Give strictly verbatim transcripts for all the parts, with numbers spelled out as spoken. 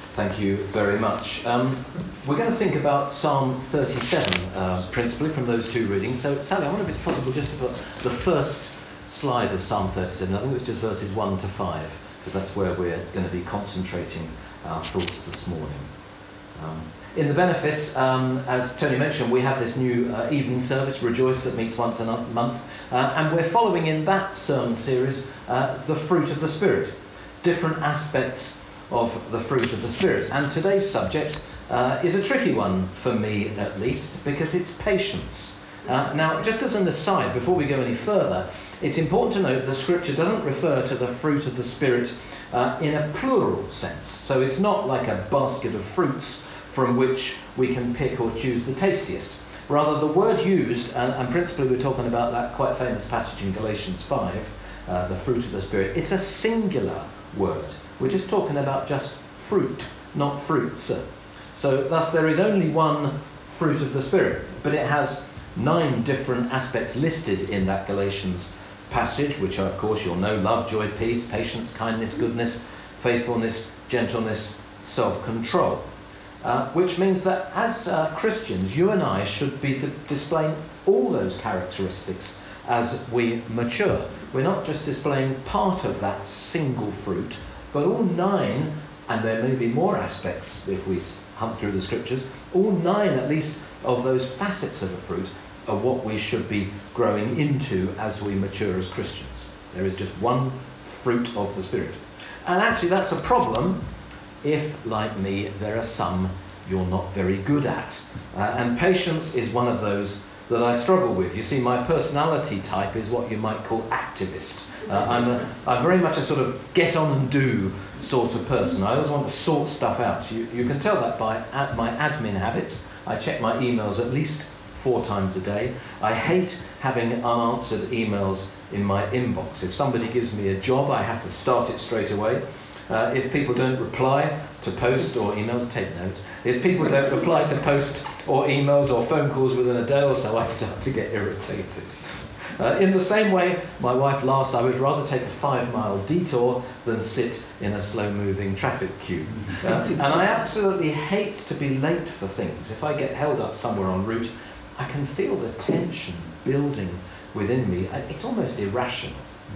Thank you very much. Um, we're going to think about Psalm thirty-seven, uh, principally, from those two readings. So, Sally, I wonder if it's possible just to put the first slide of Psalm thirty-seven. I think it's just verses one to five, because that's where we're going to be concentrating our thoughts this morning. Um, in the benefice, um, as Tony mentioned, we have this new uh, evening service, Rejoice, that meets once a month, uh, and we're following in that sermon series uh, the fruit of the Spirit, different aspects of the fruit of the Spirit. And today's subject uh, is a tricky one for me, at least, because it's patience. Uh, now, just as an aside, before we go any further, it's important to note that Scripture doesn't refer to the fruit of the Spirit uh, in a plural sense. So it's not like a basket of fruits from which we can pick or choose the tastiest. Rather, the word used, and, and principally we're talking about that quite famous passage in Galatians five, uh, the fruit of the Spirit, it's a singular word. We're just talking about just fruit, not fruits. So thus there is only one fruit of the Spirit, but it has nine different aspects listed in that Galatians passage, which are, of course, you'll know: love, joy, peace, patience, kindness, goodness, faithfulness, gentleness, self-control. Uh, which means that as uh, Christians, you and I should be d- displaying all those characteristics as we mature. We're not just displaying part of that single fruit, but all nine, and there may be more aspects if we hunt through the Scriptures, all nine at least of those facets of a fruit are what we should be growing into as we mature as Christians. There is just one fruit of the Spirit. And actually that's a problem if, like me, there are some you're not very good at. Uh, and patience is one of those that I struggle with. You see, my personality type is what you might call activist. Uh, I'm, a, I'm very much a sort of get on and do sort of person. I always want to sort stuff out. You, you can tell that by ad, my admin habits. I check my emails at least four times a day. I hate having unanswered emails in my inbox. If somebody gives me a job, I have to start it straight away. Uh, if people don't reply to post or emails, take note. If people don't reply to post or emails or phone calls within a day or so, I start to get irritated. Uh, in the same way, my wife laughs, I would rather take a five-mile detour than sit in a slow-moving traffic queue. Uh, and I absolutely hate to be late for things. If I get held up somewhere en route, I can feel the tension building within me. It's almost irrational.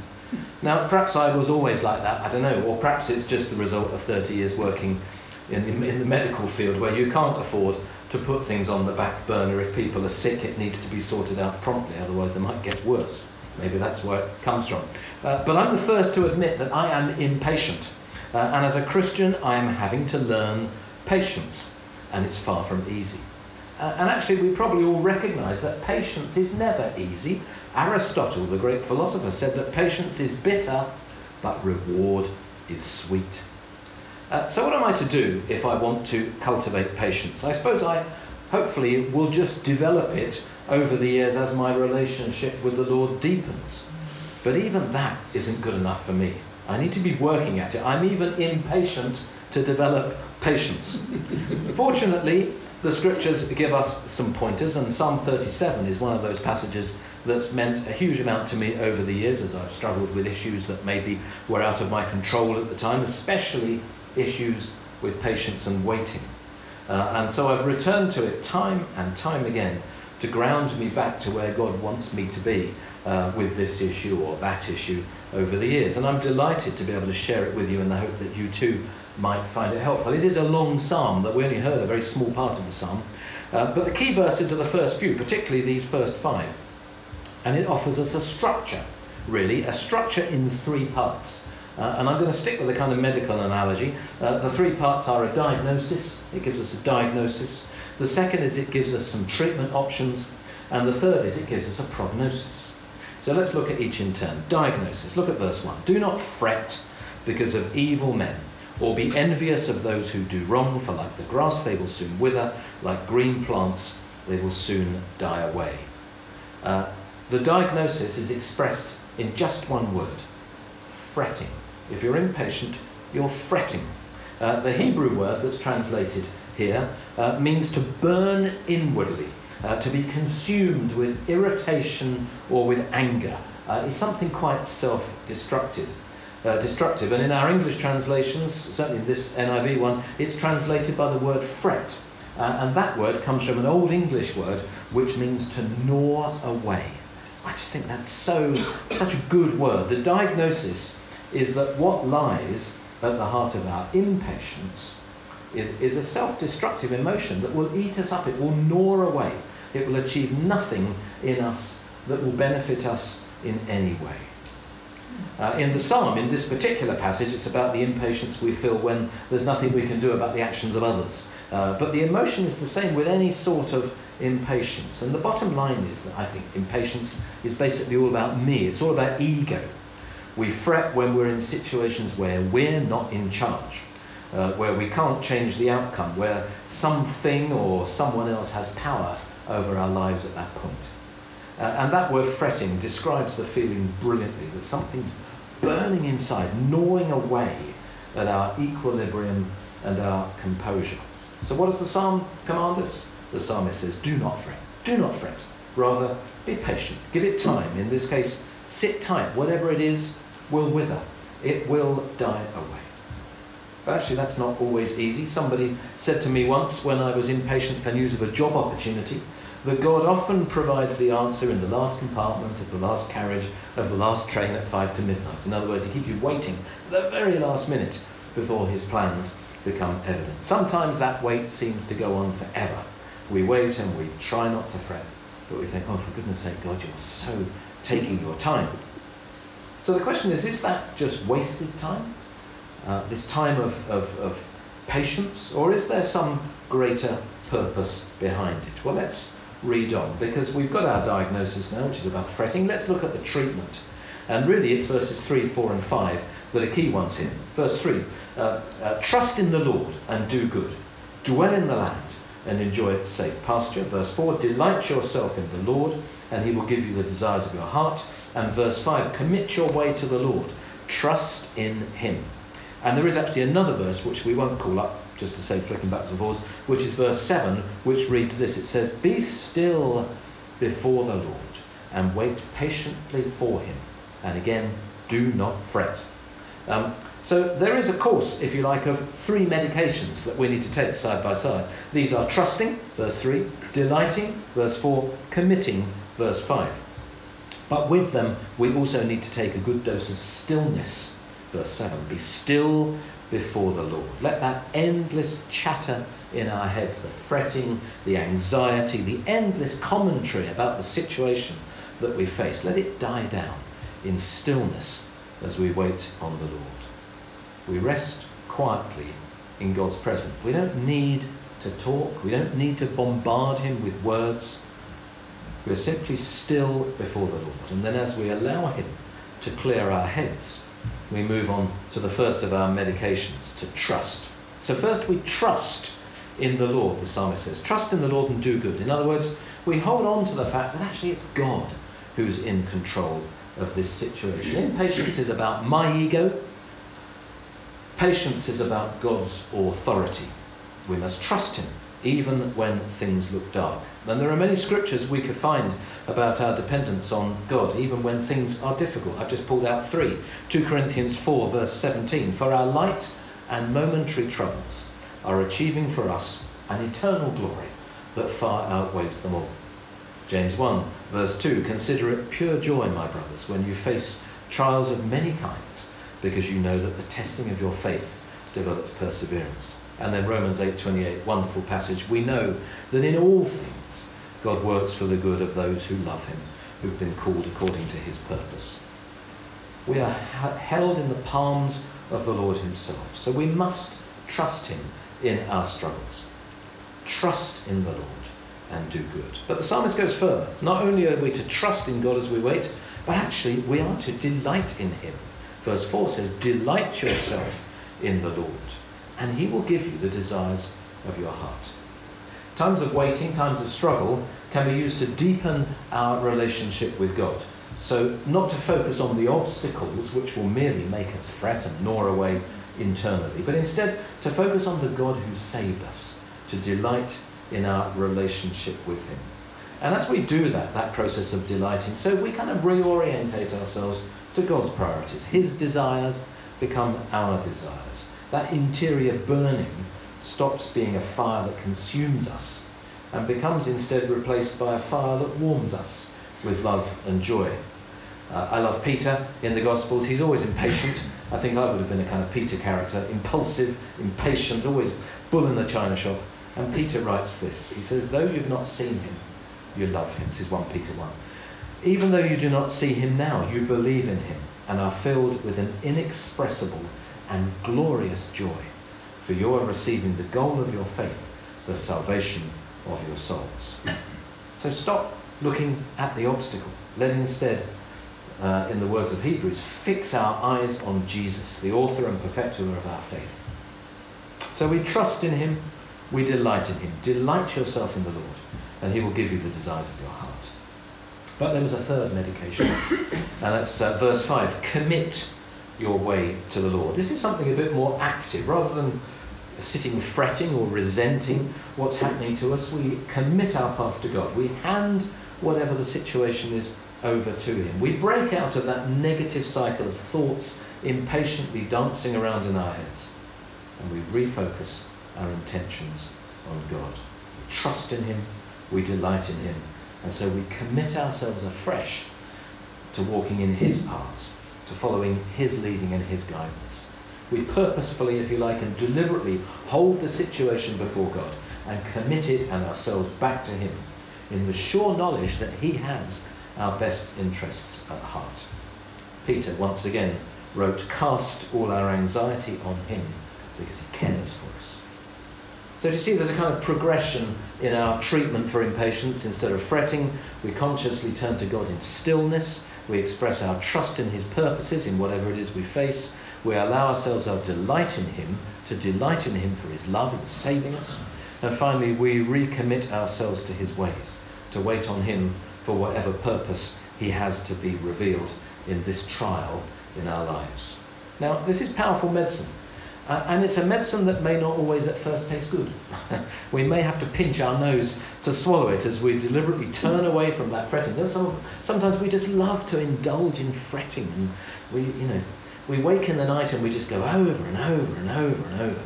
Now, perhaps I was always like that, I don't know, or perhaps it's just the result of thirty years working in the, in the medical field, where you can't afford to put things on the back burner. If people are sick, it needs to be sorted out promptly, otherwise they might get worse. Maybe that's where it comes from. Uh, but I'm the first to admit that I am impatient. Uh, and as a Christian, I am having to learn patience, and it's far from easy. Uh, and actually, we probably all recognise that patience is never easy. Aristotle, the great philosopher, said that patience is bitter, but reward is sweet. Uh, so what am I to do if I want to cultivate patience? I suppose I, hopefully, will just develop it over the years as my relationship with the Lord deepens. But even that isn't good enough for me. I need to be working at it. I'm even impatient to develop patience. Fortunately, the Scriptures give us some pointers, and Psalm thirty-seven is one of those passages that's meant a huge amount to me over the years as I've struggled with issues that maybe were out of my control at the time, especially issues with patience and waiting. Uh, and so I've returned to it time and time again to ground me back to where God wants me to be uh, with this issue or that issue over the years. And I'm delighted to be able to share it with you in the hope that you too might find it helpful. It is a long psalm that we only heard a very small part of the psalm, uh, but the key verses are the first few, particularly these first five. And it offers us a structure, really, a structure in three parts. Uh, and I'm going to stick with a kind of medical analogy. Uh, the three parts are a diagnosis. It gives us a diagnosis. The second is it gives us some treatment options. And the third is it gives us a prognosis. So let's look at each in turn. Diagnosis. Look at verse one. Do not fret because of evil men, or be envious of those who do wrong, for like the grass they will soon wither, like green plants they will soon die away. Uh, the diagnosis is expressed in just one word: fretting. If you're impatient, you're fretting. Uh, the Hebrew word that's translated here uh, means to burn inwardly, uh, to be consumed with irritation or with anger. Uh, it's something quite self-destructive. uh, destructive. And in our English translations, certainly in this N I V one, it's translated by the word fret. Uh, and that word comes from an Old English word which means to gnaw away. I just think that's so such a good word. The diagnosis is that what lies at the heart of our impatience is, is a self-destructive emotion that will eat us up. It will gnaw away. It will achieve nothing in us that will benefit us in any way. Uh, in the psalm, in this particular passage, it's about the impatience we feel when there's nothing we can do about the actions of others. Uh, but the emotion is the same with any sort of impatience. And the bottom line is that I think impatience is basically all about me. It's all about ego. We fret when we're in situations where we're not in charge, uh, where we can't change the outcome, where something or someone else has power over our lives at that point. Uh, and that word fretting describes the feeling brilliantly, that something's burning inside, gnawing away at our equilibrium and our composure. So what does the psalm command us? The psalmist says, do not fret, do not fret. Rather, be patient, give it time. In this case, sit tight. Whatever it is will wither. It will die away. But actually, that's not always easy. Somebody said to me once when I was impatient for news of a job opportunity, that God often provides the answer in the last compartment of the last carriage of the last train at five to midnight. In other words, he keeps you waiting the very last minute before his plans become evident. Sometimes that wait seems to go on forever. We wait and we try not to fret, but we think, oh, for goodness sake, God, you're so taking your time. So the question is, is that just wasted time? Uh, this time of, of, of patience? Or is there some greater purpose behind it? Well, let's read on, because we've got our diagnosis now, which is about fretting. Let's look at the treatment. And really, it's verses three, four, and five that are key ones here. Verse three, uh, uh, trust in the Lord and do good. Dwell in the land and enjoy its safe pasture. Verse four, delight yourself in the Lord, and he will give you the desires of your heart. And verse five, commit your way to the Lord. Trust in him. And there is actually another verse which we won't call up, just to say flicking backwards and forwards, which is verse seven, which reads this. It says, be still before the Lord and wait patiently for him. And again, do not fret. Um, so there is a course, if you like, of three medications that we need to take side by side. These are trusting, verse three, delighting, verse four, committing, verse five. But with them, we also need to take a good dose of stillness, verse seven. Be still before the Lord. Let that endless chatter in our heads, the fretting, the anxiety, the endless commentary about the situation that we face, let it die down in stillness as we wait on the Lord. We rest quietly in God's presence. We don't need to talk. We don't need to bombard him with words. We're simply still before the Lord. And then as we allow him to clear our heads, we move on to the first of our medications, to trust. So first we trust in the Lord, the psalmist says. Trust in the Lord and do good. In other words, we hold on to the fact that actually it's God who's in control of this situation. Impatience is about my ego. Patience is about God's authority. We must trust him, even when things look dark. And there are many scriptures we could find about our dependence on God, even when things are difficult. I've just pulled out three. Second Corinthians four, verse seventeen. For our light and momentary troubles are achieving for us an eternal glory that far outweighs them all. James one, verse two. Consider it pure joy, my brothers, when you face trials of many kinds, because you know that the testing of your faith develops perseverance. And then Romans eight twenty-eight, wonderful passage. We know that in all things God works for the good of those who love him, who've been called according to his purpose. We are ha- held in the palms of the Lord himself. So we must trust him in our struggles. Trust in the Lord and do good. But the psalmist goes further. Not only are we to trust in God as we wait, but actually we are to delight in him. Verse four says, delight yourself in the Lord, and he will give you the desires of your heart. Times of waiting, times of struggle can be used to deepen our relationship with God. So not to focus on the obstacles which will merely make us fret and gnaw away internally, but instead to focus on the God who saved us, to delight in our relationship with him. And as we do that, that process of delighting, so we kind of reorientate ourselves to God's priorities, his desires become our desires. That interior burning stops being a fire that consumes us and becomes instead replaced by a fire that warms us with love and joy. Uh, I love Peter in the Gospels. He's always impatient. I think I would have been a kind of Peter character, impulsive, impatient, always bull in the china shop. And Peter writes this. He says, though you've not seen him, you love him. This is First Peter one. Even though you do not see him now, you believe in him and are filled with an inexpressible and glorious joy, for you are receiving the goal of your faith, the salvation of your souls. So stop looking at the obstacle. Let instead, uh, in the words of Hebrews, fix our eyes on Jesus, the author and perfecter of our faith. So we trust in him, we delight in him. Delight yourself in the Lord, and he will give you the desires of your heart. But there was a third medication, and that's uh, verse five. Commit your way to the Lord. This is something a bit more active. Rather than sitting fretting or resenting what's happening to us, we commit our path to God. We hand whatever the situation is over to him. We break out of that negative cycle of thoughts impatiently dancing around in our heads, and we refocus our intentions on God. We trust in him, we delight in him, and so we commit ourselves afresh to walking in his paths, to following his leading and his guidance. We purposefully, if you like, and deliberately hold the situation before God and commit it and ourselves back to him in the sure knowledge that he has our best interests at heart. Peter, once again, wrote, cast all our anxiety on him because he cares for us. So do you see there's a kind of progression in our treatment for impatience. Instead of fretting, we consciously turn to God in stillness. We express our trust in his purposes in whatever it is we face. We allow ourselves our delight in him, to delight in him for his love in saving us. And finally, we recommit ourselves to his ways, to wait on him for whatever purpose he has to be revealed in this trial in our lives. Now, this is powerful medicine. Uh, and it's a medicine that may not always at first taste good. We may have to pinch our nose to swallow it as we deliberately turn away from that fretting. Some, sometimes we just love to indulge in fretting, and we, you know, we wake in the night and we just go over and over and over and over.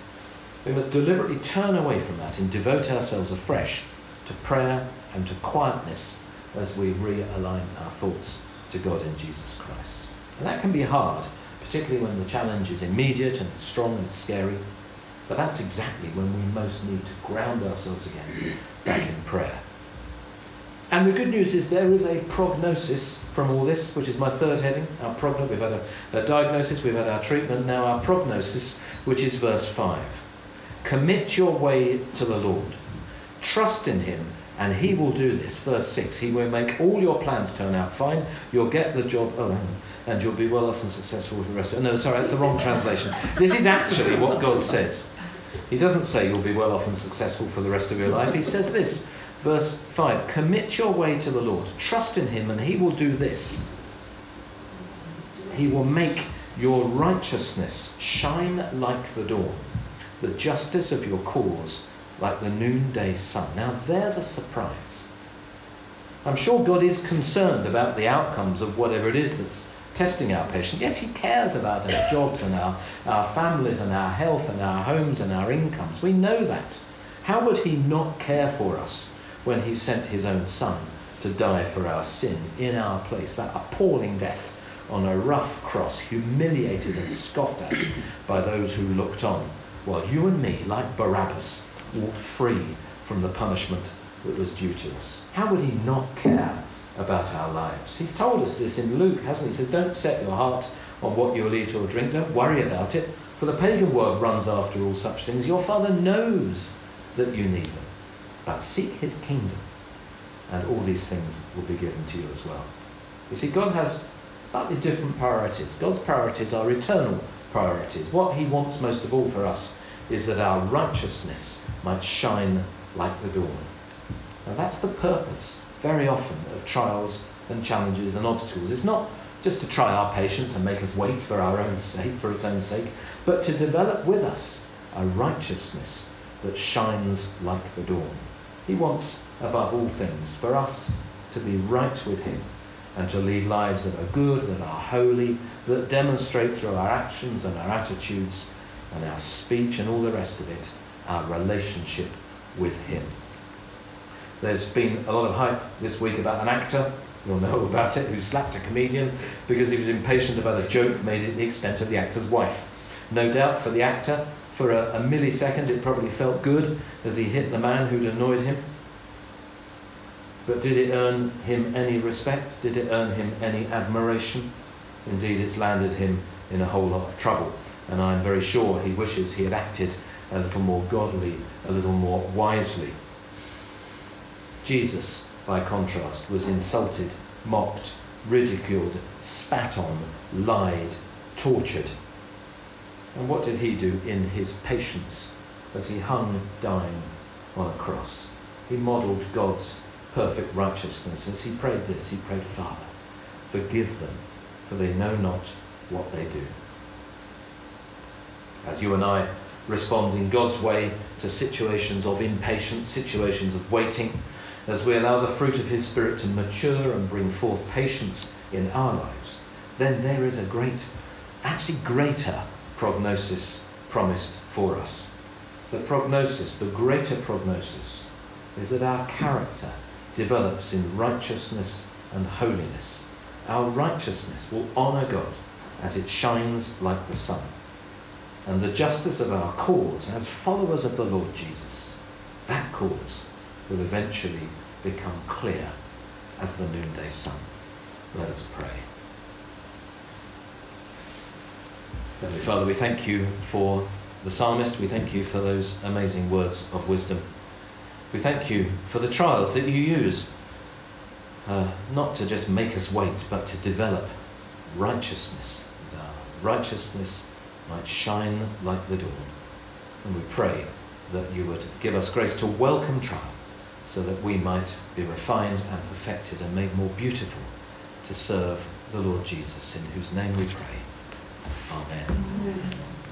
We must deliberately turn away from that and devote ourselves afresh to prayer and to quietness as we realign our thoughts to God in Jesus Christ. And that can be hard, particularly when the challenge is immediate and it's strong and it's scary. But that's exactly when we most need to ground ourselves again back in prayer. And the good news is there is a prognosis from all this, which is my third heading, our prognosis. We've had a, a diagnosis, we've had our treatment, now our prognosis, which is verse five. Commit your way to the Lord. Trust in him, and he will do this. Verse six, he will make all your plans turn out fine. You'll get the job. Oh, hang on. And you'll be well off and successful with the rest of it. No, sorry, that's the wrong translation. This is actually what God says. He doesn't say you'll be well off and successful for the rest of your life. He says this, verse five, commit your way to the Lord. Trust in him, and he will do this. He will make your righteousness shine like the dawn, the justice of your cause like the noonday sun. Now there's a surprise. I'm sure God is concerned about the outcomes of whatever it is that's testing our patience. Yes, he cares about our jobs and our, our families and our health and our homes and our incomes. We know that. How would he not care for us when he sent his own son to die for our sin in our place? That appalling death on a rough cross, humiliated and scoffed at by those who looked on, while you and me, like Barabbas, walked free from the punishment that was due to us. How would he not care about our lives? He's told us this in Luke, hasn't he? He said, don't set your heart on what you'll eat or drink. Don't worry about it, for the pagan world runs after all such things. Your Father knows that you need them. But seek his kingdom, and all these things will be given to you as well. You see, God has slightly different priorities. God's priorities are eternal priorities. What he wants most of all for us is that our righteousness might shine like the dawn. Now that's the purpose, very often, of trials and challenges and obstacles. It's not just to try our patience and make us wait for our own sake, for its own sake, but to develop with us a righteousness that shines like the dawn. He wants, above all things, for us to be right with him, and to lead lives that are good, that are holy, that demonstrate through our actions and our attitudes and our speech and all the rest of it, our relationship with him. There's been a lot of hype this week about an actor, you'll know about it, who slapped a comedian because he was impatient about a joke made at the expense of the actor's wife. No doubt for the actor, for a, a millisecond it probably felt good as he hit the man who'd annoyed him. But did it earn him any respect? Did it earn him any admiration? Indeed, it's landed him in a whole lot of trouble, and I'm very sure he wishes he had acted a little more godly, a little more wisely. Jesus, by contrast, was insulted, mocked, ridiculed, spat on, lied, tortured. And what did he do in his patience as he hung dying on a cross? He modelled God's perfect righteousness as he prayed this. He prayed, Father, forgive them, for they know not what they do. As you and I respond in God's way to situations of impatience, situations of waiting, as we allow the fruit of his Spirit to mature and bring forth patience in our lives, then there is a great, actually greater prognosis promised for us. The prognosis, the greater prognosis, is that our character develops in righteousness and holiness. Our righteousness will honour God as it shines like the sun. And the justice of our cause as followers of the Lord Jesus, that cause will eventually become clear as the noonday sun. Let us pray. Heavenly Father, we thank you for the psalmist. We thank you for those amazing words of wisdom. We thank you for the trials that you use, uh, not to just make us wait, but to develop righteousness, that our righteousness might shine like the dawn. And we pray that you would give us grace to welcome trial, so that we might be refined and perfected and made more beautiful to serve the Lord Jesus, in whose name we pray. Amen. Amen.